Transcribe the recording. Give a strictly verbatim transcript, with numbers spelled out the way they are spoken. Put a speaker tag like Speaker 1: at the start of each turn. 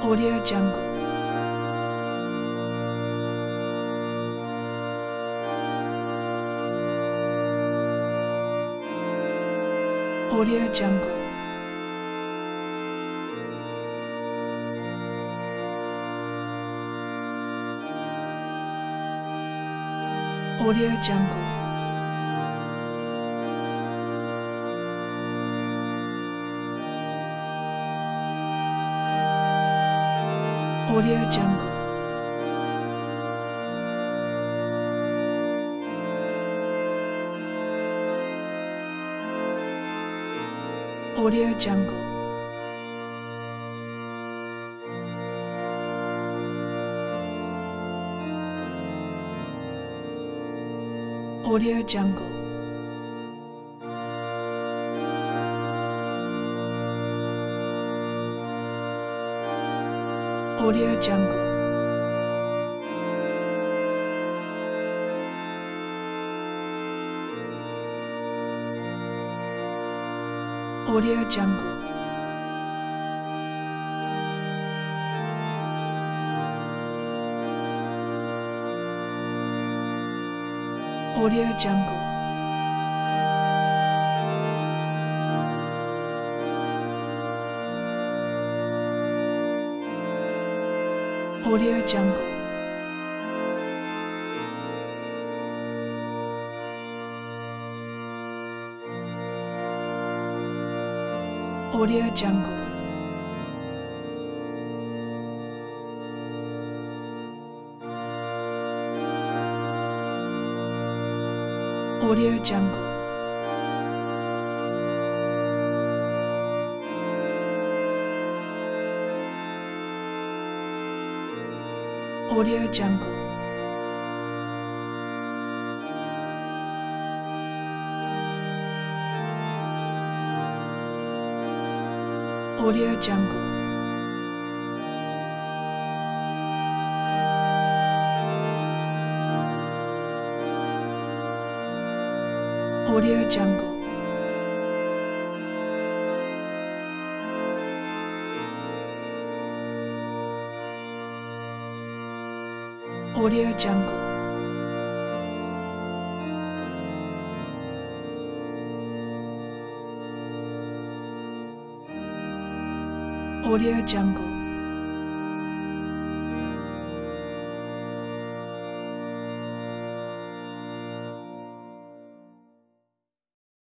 Speaker 1: Audio Jungle. Audio Jungle. Audio Jungle. Audio Jungle. Audio Jungle. Audio Jungle. Audio Jungle. Audio Jungle. Audio Jungle. Audio Jungle. Audio Jungle. Audio Jungle. Audio Jungle. Audio Jungle. Audio Jungle. Audio Jungle. Audio Jungle.